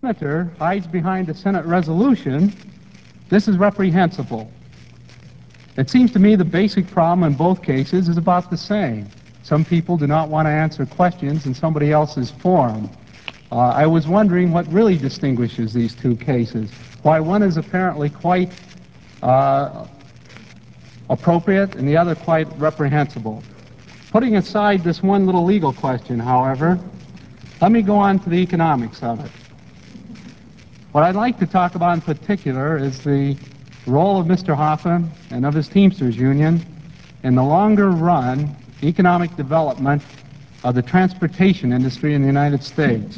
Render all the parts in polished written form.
senator hides behind a Senate resolution, this is reprehensible. It seems to me the basic problem in both cases is about the same. Some people do not want to answer questions in somebody else's forum. I was wondering what really distinguishes these two cases. Why one is apparently quite appropriate and the other quite reprehensible. Putting aside this one little legal question, however, let me go on to the economics of it. What I'd like to talk about in particular is the role of Mr. Hoffa and of his Teamsters Union in the longer run economic development of the transportation industry in the United States.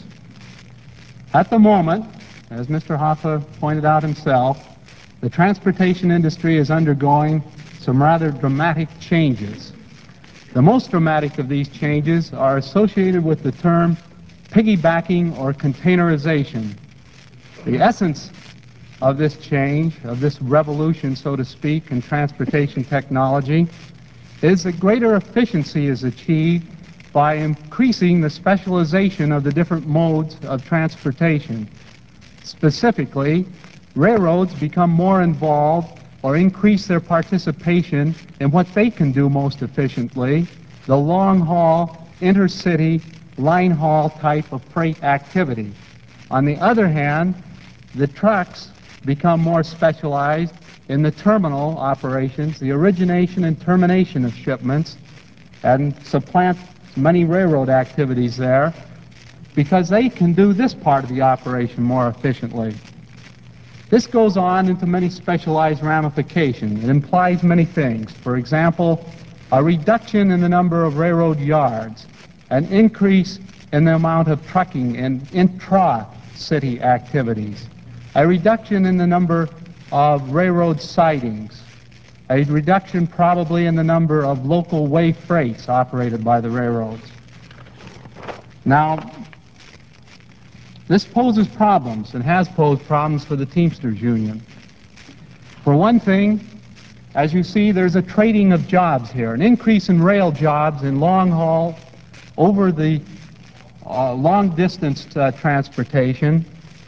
At the moment, as Mr. Hoffa pointed out himself, the transportation industry is undergoing some rather dramatic changes. The most dramatic of these changes are associated with the term piggybacking or containerization. The essence of this change, of this revolution, so to speak, in transportation technology, is that greater efficiency is achieved by increasing the specialization of the different modes of transportation. Specifically, railroads become more involved or increase their participation in what they can do most efficiently, the long-haul, intercity, line-haul type of freight activity. On the other hand, the trucks become more specialized in the terminal operations, the origination and termination of shipments, and supplant many railroad activities there because they can do this part of the operation more efficiently. This goes on into many specialized ramifications. It implies many things. For example, a reduction in the number of railroad yards, an increase in the amount of trucking and intra-city activities, a reduction in the number of railroad sidings, a reduction probably in the number of local way freights operated by the railroads. Now, this poses problems and has posed problems for the Teamsters Union. For one thing, as you see, there's a trading of jobs here, an increase in rail jobs in long haul over the long distance transportation,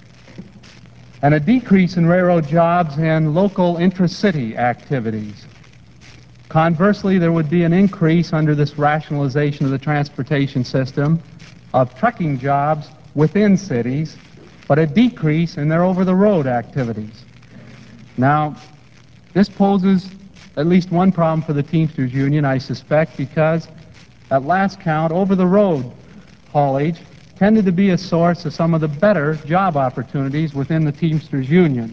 and a decrease in railroad jobs in local intracity activities. Conversely, there would be an increase under this rationalization of the transportation system of trucking jobs within cities, but a decrease in their over-the-road activities. Now, this poses at least one problem for the Teamsters Union, I suspect, because at last count, over-the-road haulage tended to be a source of some of the better job opportunities within the Teamsters Union.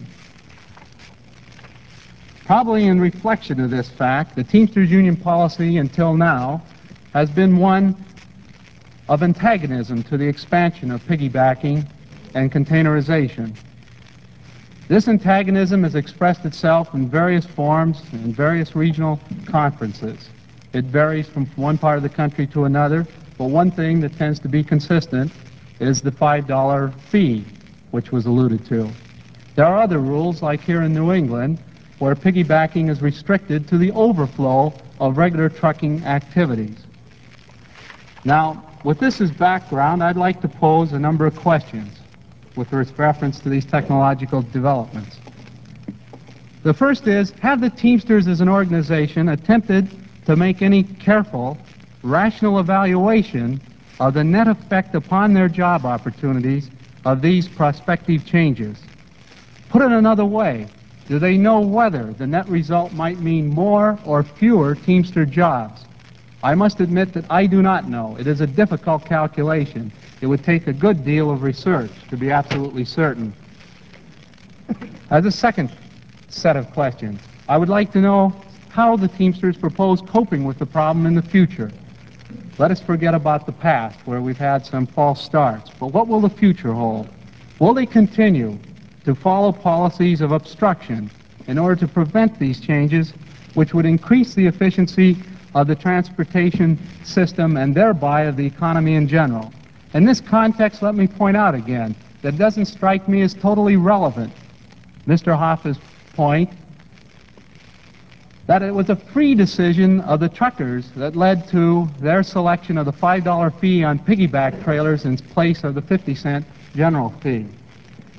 Probably in reflection of this fact, the Teamsters Union policy until now has been one of antagonism to the expansion of piggybacking and containerization. This antagonism has expressed itself in various forms in various regional conferences. It varies from one part of the country to another, but one thing that tends to be consistent is the $5 fee, which was alluded to. There are other rules, like here in New England, where piggybacking is restricted to the overflow of regular trucking activities. Now, with this as background, I'd like to pose a number of questions with reference to these technological developments. The first is, have the Teamsters as an organization attempted to make any careful, rational evaluation of the net effect upon their job opportunities of these prospective changes? Put it another way, do they know whether the net result might mean more or fewer Teamster jobs? I must admit that I do not know. It is a difficult calculation. It would take a good deal of research to be absolutely certain. As a second set of questions, I would like to know how the Teamsters propose coping with the problem in the future. Let us forget about the past, where we've had some false starts. But what will the future hold? Will they continue to follow policies of obstruction in order to prevent these changes, which would increase the efficiency of the transportation system and thereby of the economy in general? In this context, let me point out again that it doesn't strike me as totally relevant, Mr. Hoffa's point, that it was a free decision of the truckers that led to their selection of the $5 fee on piggyback trailers in place of the 50-cent general fee.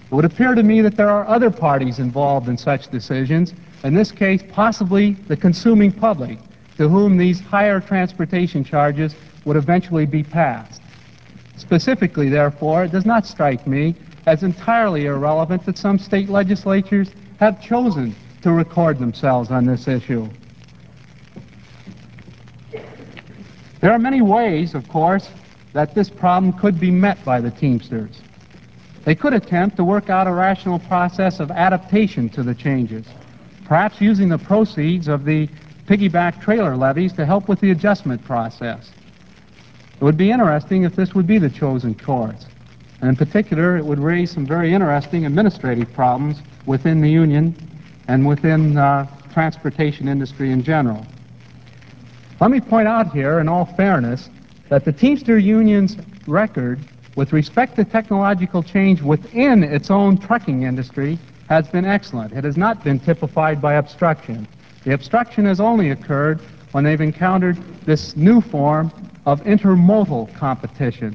It would appear to me that there are other parties involved in such decisions, in this case possibly the consuming public, to whom these higher transportation charges would eventually be passed. Specifically, therefore, it does not strike me as entirely irrelevant that some state legislatures have chosen to record themselves on this issue. There are many ways, of course, that this problem could be met by the Teamsters. They could attempt to work out a rational process of adaptation to the changes, perhaps using the proceeds of the piggyback trailer levies to help with the adjustment process. It would be interesting if this would be the chosen course. And in particular, it would raise some very interesting administrative problems within the union and within the transportation industry in general. Let me point out here, in all fairness, that the Teamster Union's record with respect to technological change within its own trucking industry has been excellent. It has not been typified by obstruction. The obstruction has only occurred when they've encountered this new form of intermodal competition.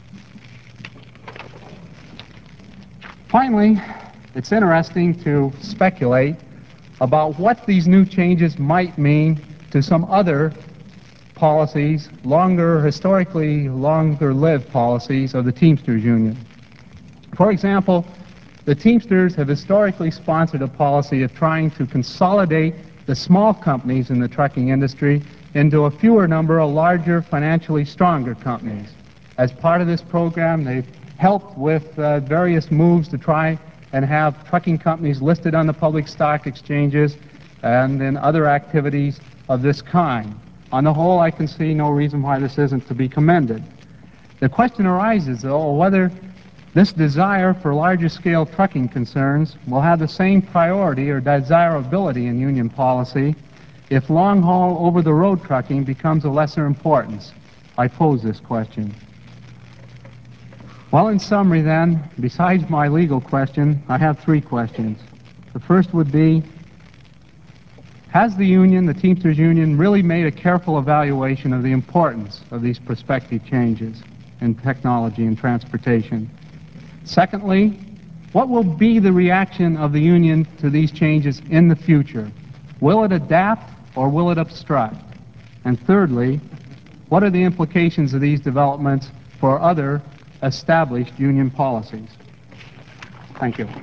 Finally, it's interesting to speculate about what these new changes might mean to some other policies, historically longer-lived policies of the Teamsters Union. For example, the Teamsters have historically sponsored a policy of trying to consolidate the small companies in the trucking industry into a fewer number of larger, financially stronger companies. As part of this program, they've helped with various moves to try and have trucking companies listed on the public stock exchanges and in other activities of this kind. On the whole, I can see no reason why this isn't to be commended. The question arises, though, whether this desire for larger-scale trucking concerns will have the same priority or desirability in union policy if long-haul, over-the-road trucking becomes of lesser importance. I pose this question. Well, in summary, then, besides my legal question, I have three questions. The first would be, has the union, the Teamsters Union, really made a careful evaluation of the importance of these prospective changes in technology and transportation? Secondly, what will be the reaction of the union to these changes in the future? Will it adapt or will it obstruct? And thirdly, what are the implications of these developments for other established union policies? Thank you.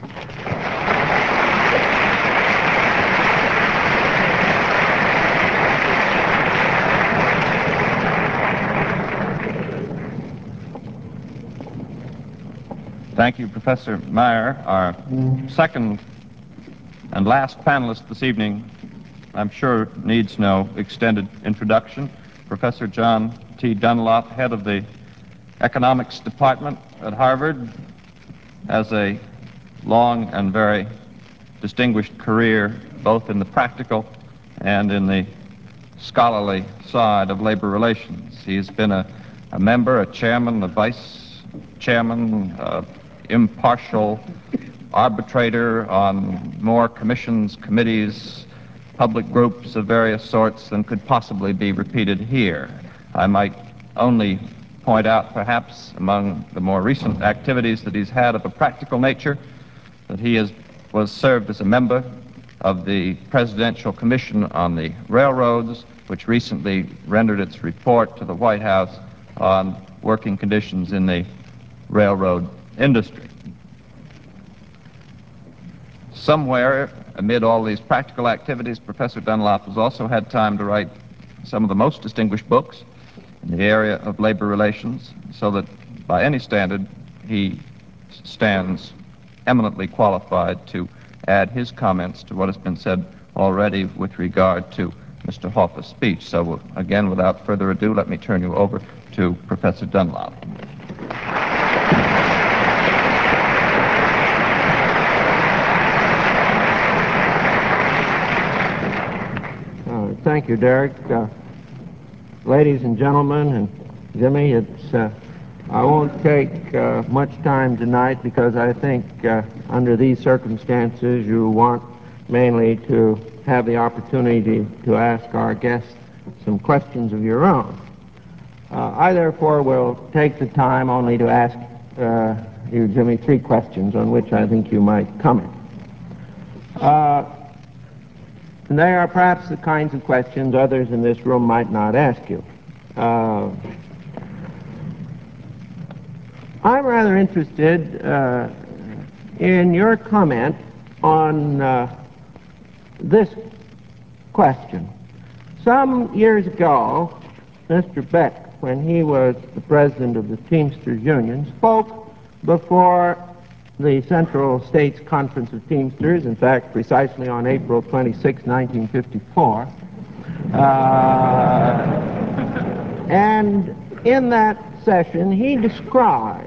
Thank you, Professor Meyer. Our second and last panelist this evening, I'm sure, needs no extended introduction. Professor John T. Dunlop, head of the Economics Department at Harvard, has a long and very distinguished career both in the practical and in the scholarly side of labor relations. He's been a member, a chairman, a vice chairman, impartial arbitrator on more commissions, committees, public groups of various sorts than could possibly be repeated here. I might only point out, perhaps, among the more recent activities that he's had of a practical nature, that he was served as a member of the Presidential Commission on the Railroads, which recently rendered its report to the White House on working conditions in the railroad industry. Somewhere amid all these practical activities, Professor Dunlop has also had time to write some of the most distinguished books in the area of labor relations, so that by any standard he stands eminently qualified to add his comments to what has been said already with regard to Mr. Hoff's speech. So again, without further ado, let me turn you over to Professor Dunlop. Thank you, Derek. Ladies and gentlemen, and Jimmy, I won't take much time tonight because I think under these circumstances you want mainly to have the opportunity to ask our guests some questions of your own. I therefore will take the time only to ask you, Jimmy, three questions on which I think you might comment. And they are perhaps the kinds of questions others in this room might not ask you. I'm rather interested in your comment on this question. Some years ago, Mr. Beck, when he was the president of the Teamsters Union, spoke before the Central States Conference of Teamsters, in fact, precisely on April 26, 1954. And in that session, he described,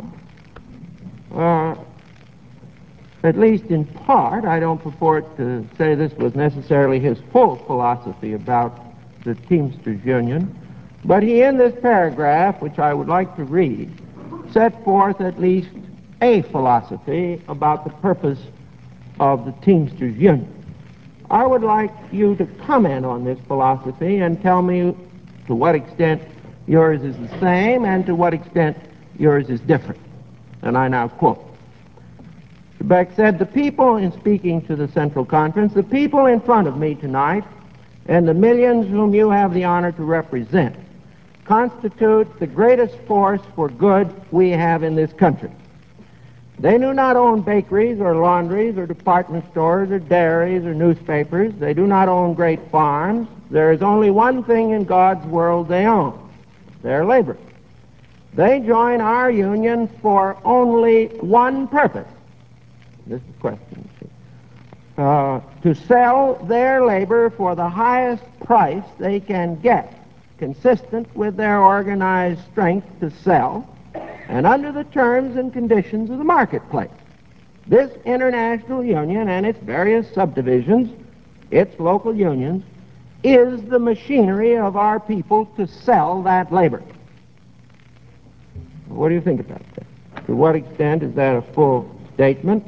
at least in part, I don't purport to say this was necessarily his full philosophy about the Teamsters Union, but he, in this paragraph, which I would like to read, set forth at least a philosophy about the purpose of the Teamsters Union. I would like you to comment on this philosophy and tell me to what extent yours is the same and to what extent yours is different. And I now quote. Mr. Beck said, "The people," in speaking to the Central Conference, "the people in front of me tonight and the millions whom you have the honor to represent constitute the greatest force for good we have in this country. They do not own bakeries or laundries or department stores or dairies or newspapers. They do not own great farms. There is only one thing in God's world they own: their labor. They join our union for only one purpose." This is the question. To sell their labor for the highest price they can get, consistent with their organized strength to sell, and under the terms and conditions of the marketplace. This international union and its various subdivisions, its local unions, is the machinery of our people to sell that labor. What do you think about that? To what extent is that a full statement?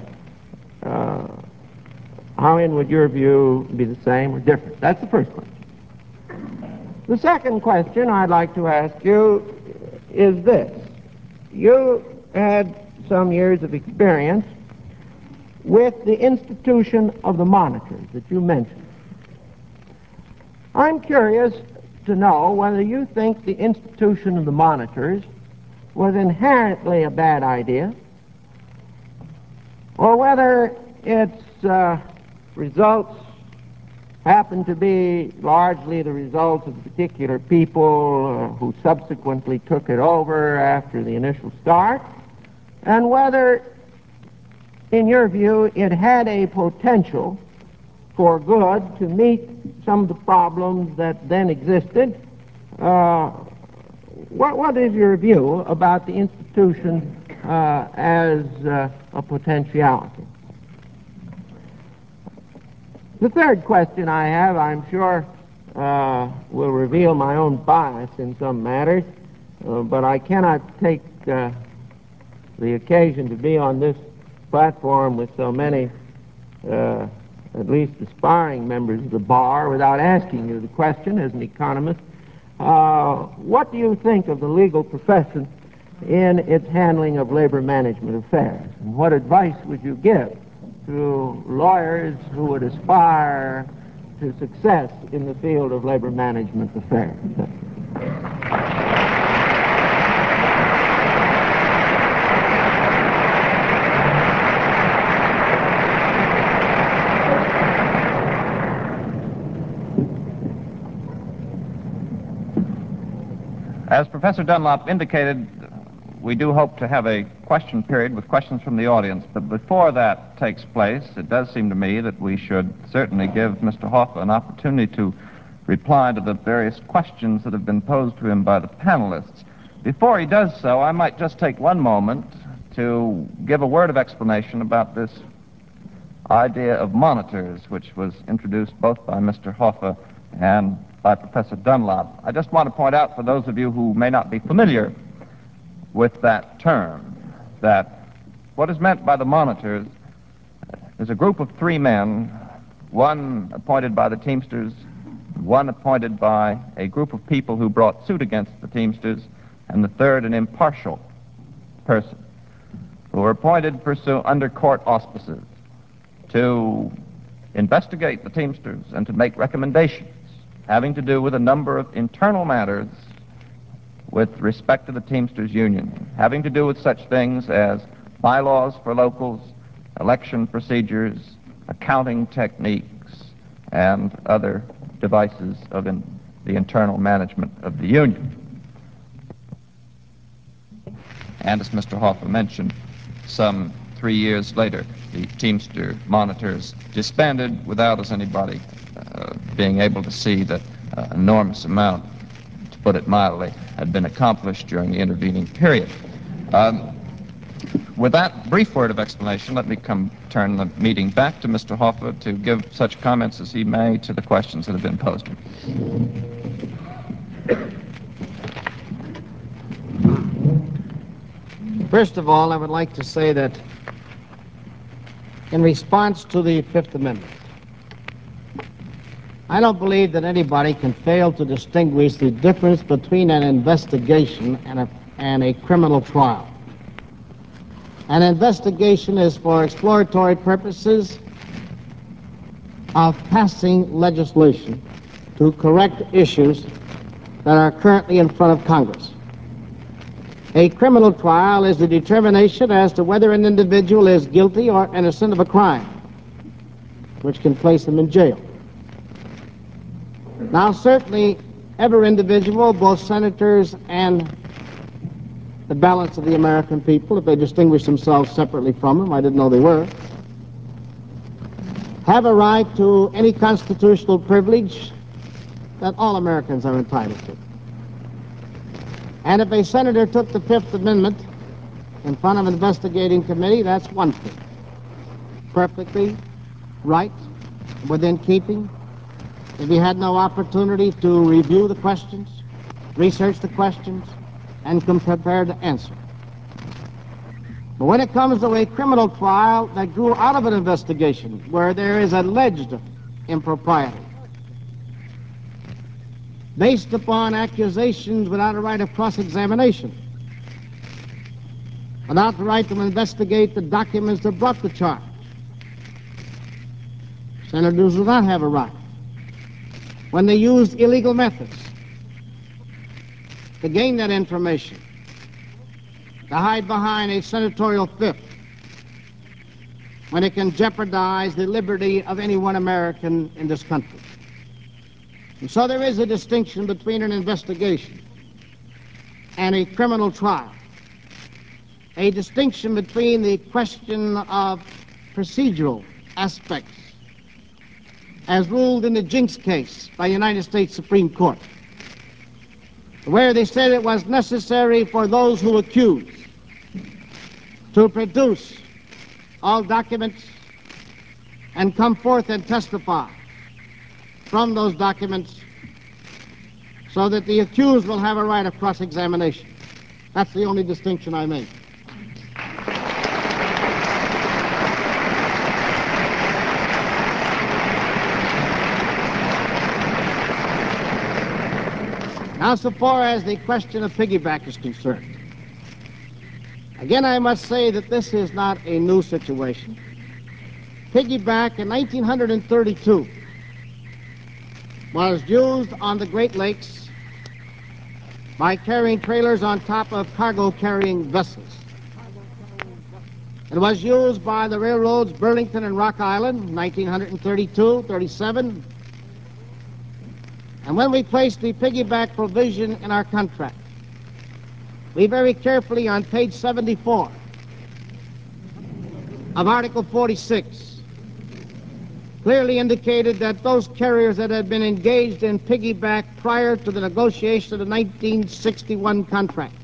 How in would your view be the same or different? That's the first question. The second question I'd like to ask you is this. You had some years of experience with the institution of the monitors that you mentioned. I'm curious to know whether you think the institution of the monitors was inherently a bad idea, or whether its results happened to be largely the results of particular people who subsequently took it over after the initial start, and whether, in your view, it had a potential for good to meet some of the problems that then existed. What is your view about the institution as a potentiality? The third question I have, I'm sure, will reveal my own bias in some matters, but I cannot take the occasion to be on this platform with so many, at least aspiring members of the bar, without asking you the question as an economist. What do you think of the legal profession in its handling of labor management affairs? And what advice would you give to lawyers who would aspire to success in the field of labor management affairs? As Professor Dunlop indicated, we do hope to have a question period with questions from the audience, but before that takes place, it does seem to me that we should certainly give Mr. Hoffa an opportunity to reply to the various questions that have been posed to him by the panelists. Before he does so, I might just take one moment to give a word of explanation about this idea of monitors, which was introduced both by Mr. Hoffa and by Professor Dunlop. I just want to point out for those of you who may not be familiar with that term, that what is meant by the monitors is a group of three men, one appointed by the Teamsters, one appointed by a group of people who brought suit against the Teamsters, and the third an impartial person. who were appointed under court auspices to investigate the Teamsters and to make recommendations having to do with a number of internal matters with respect to the Teamsters Union, having to do with such things as bylaws for locals, election procedures, accounting techniques, and other devices of the internal management of the union. And as Mr. Hoffa mentioned, some 3 years later, the Teamster monitors disbanded without, as anybody, being able to see that an enormous amount, to put it mildly, had been accomplished during the intervening period. With that brief word of explanation, let me turn the meeting back to Mr. Hoffa to give such comments as he may to the questions that have been posed. First of all, I would like to say that in response to the Fifth Amendment, I don't believe that anybody can fail to distinguish the difference between an investigation and a criminal trial. An investigation is for exploratory purposes of passing legislation to correct issues that are currently in front of Congress. A criminal trial is the determination as to whether an individual is guilty or innocent of a crime, which can place him in jail. Now, certainly, every individual, both senators and the balance of the American people, if they distinguish themselves separately from them, I didn't know they were, have a right to any constitutional privilege that all Americans are entitled to. And if a senator took the Fifth Amendment in front of an investigating committee, that's one thing. Perfectly right, within keeping. If he had no opportunity to review the questions, research the questions, and come prepared to answer. But when it comes to a criminal trial that grew out of an investigation where there is alleged impropriety, based upon accusations without a right of cross-examination, without the right to investigate the documents that brought the charge, senators do not have a right. When they used illegal methods to gain that information, to hide behind a senatorial fifth, when it can jeopardize the liberty of any one American in this country. And so there is a distinction between an investigation and a criminal trial, a distinction between the question of procedural aspects as ruled in the Jinks case by the United States Supreme Court, where they said it was necessary for those who accuse to produce all documents and come forth and testify from those documents so that the accused will have a right of cross-examination. That's the only distinction I make. Now, so far as the question of piggyback is concerned, again, I must say that this is not a new situation. Piggyback in 1932 was used on the Great Lakes by carrying trailers on top of cargo-carrying vessels. It was used by the railroads Burlington and Rock Island, 1932, 37. And when we placed the piggyback provision in our contract, we very carefully, on page 74 of Article 46, clearly indicated that those carriers that had been engaged in piggyback prior to the negotiation of the 1961 contract,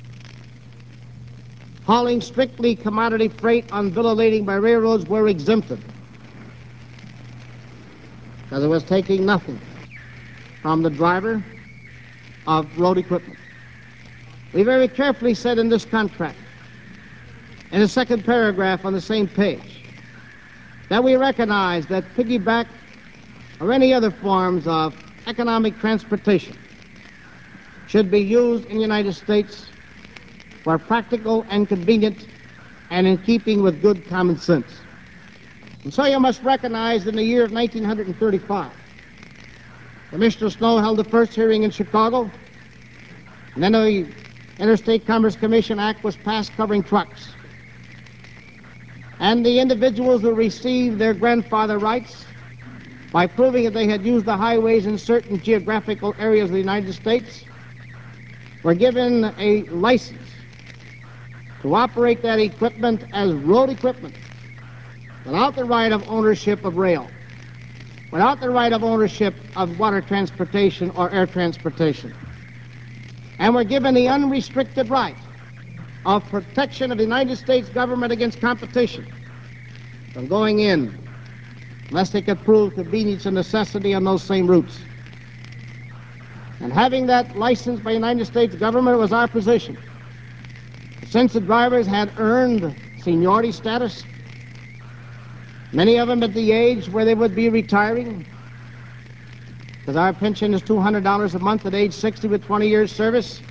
hauling strictly commodity freight on bill of lading by railroads, were exempted, because it was taking nothing from the driver of road equipment. We very carefully said in this contract, in the second paragraph on the same page, that we recognize that piggyback or any other forms of economic transportation should be used in the United States where practical and convenient and in keeping with good common sense. And so you must recognize in the year of 1935, Commissioner Snow held the first hearing in Chicago, and then the Interstate Commerce Commission Act was passed covering trucks. And the individuals who received their grandfather rights by proving that they had used the highways in certain geographical areas of the United States were given a license to operate that equipment as road equipment without the right of ownership of rail, without the right of ownership of water transportation or air transportation, and were given the unrestricted right of protection of the United States government against competition from going in unless they could prove convenience and necessity on those same routes. And having that license by the United States government was our position. Since the drivers had earned seniority status, many of them at the age where they would be retiring, because our pension is $200 a month at age 60 with 20 years service,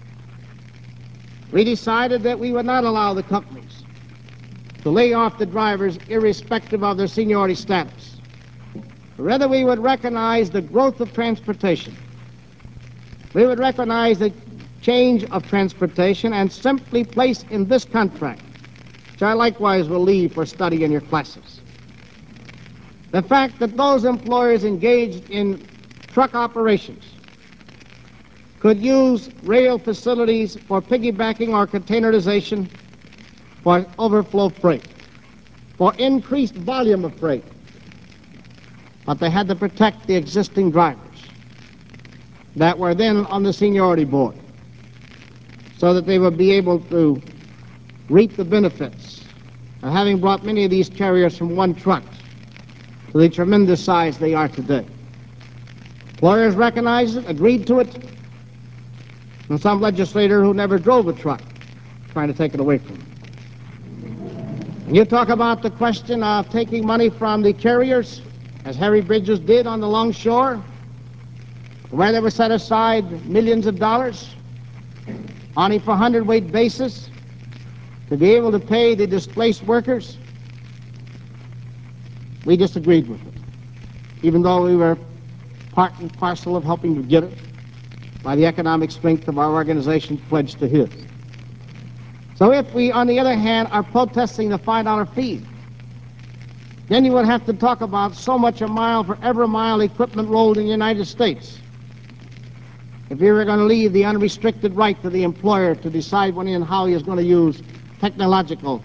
we decided that we would not allow the companies to lay off the drivers irrespective of their seniority status. Rather, we would recognize the growth of transportation. We would recognize the change of transportation and simply place in this contract, which I likewise will leave for study in your classes, the fact that those employers engaged in truck operations could use rail facilities for piggybacking or containerization for overflow freight, for increased volume of freight. But they had to protect the existing drivers that were then on the seniority board so that they would be able to reap the benefits of having brought many of these carriers from one truck to the tremendous size they are today. Employers recognized it, agreed to it, and some legislator who never drove a truck trying to take it away from them. And you talk about the question of taking money from the carriers, as Harry Bridges did on the Longshore, where they were set aside millions of dollars on a per hundredweight basis to be able to pay the displaced workers. We disagreed with it, even though we were part and parcel of helping to get it by the economic strength of our organization pledged to his. So if we, on the other hand, are protesting the $5 fee, then you would have to talk about so much a mile for every mile equipment rolled in the United States. If you were going to leave the unrestricted right to the employer to decide when and how he is going to use technological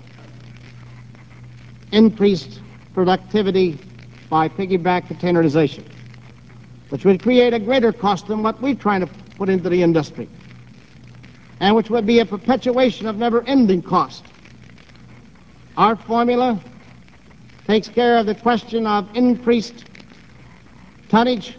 increased productivity by piggyback containerization, which would create a greater cost than what we're trying to put into the industry, and which would be a perpetuation of never-ending cost. Our formula takes care of the question of increased tonnage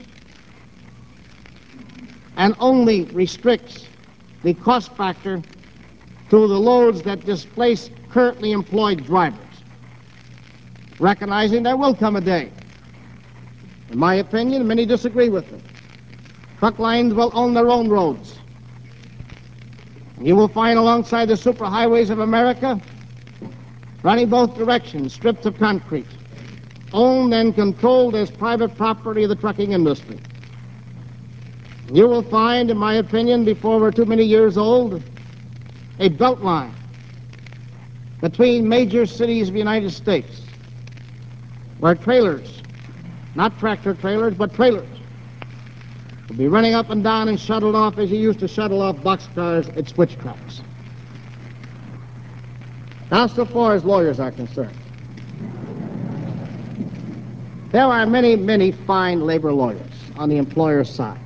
and only restricts the cost factor to the loads that displace currently employed drivers, recognizing there will come a day, in my opinion, many disagree with it, truck lines will own their own roads. You will find alongside the superhighways of America, running both directions, strips of concrete, owned and controlled as private property of the trucking industry. You will find, in my opinion, before we're too many years old, a belt line between major cities of the United States where trailers, not tractor trailers, but trailers, will be running up and down and shuttled off as you used to shuttle off boxcars at switch tracks. Now, so far as lawyers are concerned, there are many, many fine labor lawyers on the employer's side.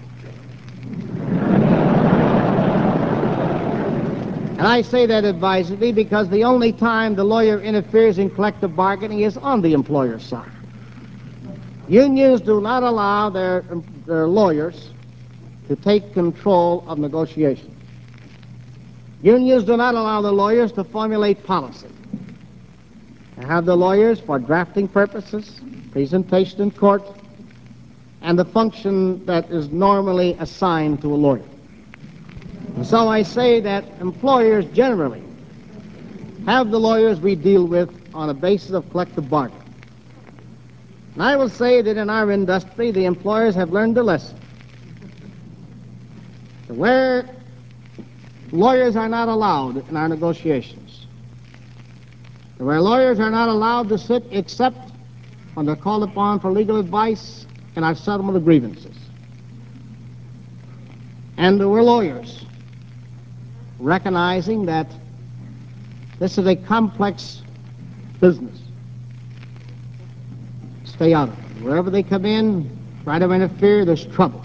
And I say that advisedly because the only time the lawyer interferes in collective bargaining is on the employer's side. Unions do not allow their lawyers to take control of negotiations. Unions do not allow the lawyers to formulate policy. They have the lawyers for drafting purposes, presentation in court, and the function that is normally assigned to a lawyer. And so I say that employers generally have the lawyers we deal with on a basis of collective bargaining. And I will say that in our industry, the employers have learned a lesson. Where lawyers are not allowed in our negotiations, where lawyers are not allowed to sit except when they're called upon for legal advice in our settlement of grievances. And we're lawyers, recognizing that this is a complex business. Stay out of it. Wherever they come in, try to interfere, there's trouble.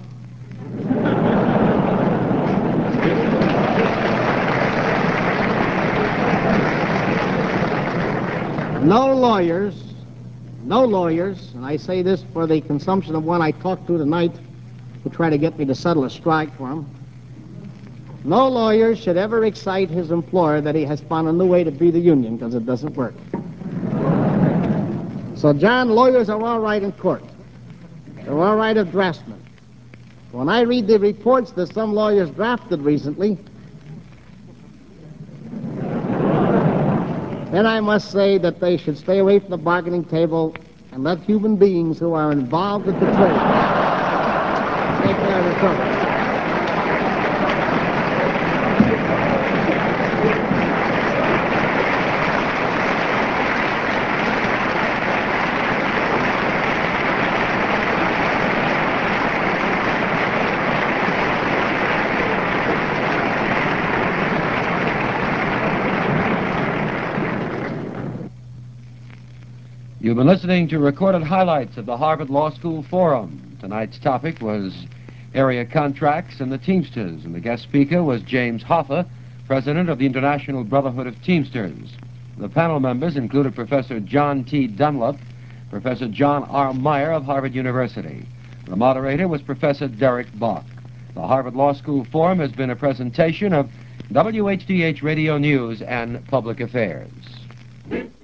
No lawyers, and I say this for the consumption of one I talked to tonight who tried to get me to settle a strike for him. No lawyer should ever excite his employer that he has found a new way to be the union, because it doesn't work. So, John, lawyers are all right in court. They're all right as draftsmen. When I read the reports that some lawyers drafted recently, then I must say that they should stay away from the bargaining table and let human beings who are involved with the trade take care of the trouble. You've been listening to recorded highlights of the Harvard Law School Forum. Tonight's topic was area contracts and the Teamsters, and the guest speaker was James Hoffa, president of the International Brotherhood of Teamsters. The panel members included Professor John T. Dunlop, Professor John R. Meyer of Harvard University. The moderator was Professor Derek Bach. The Harvard Law School Forum has been a presentation of WHDH Radio News and Public Affairs.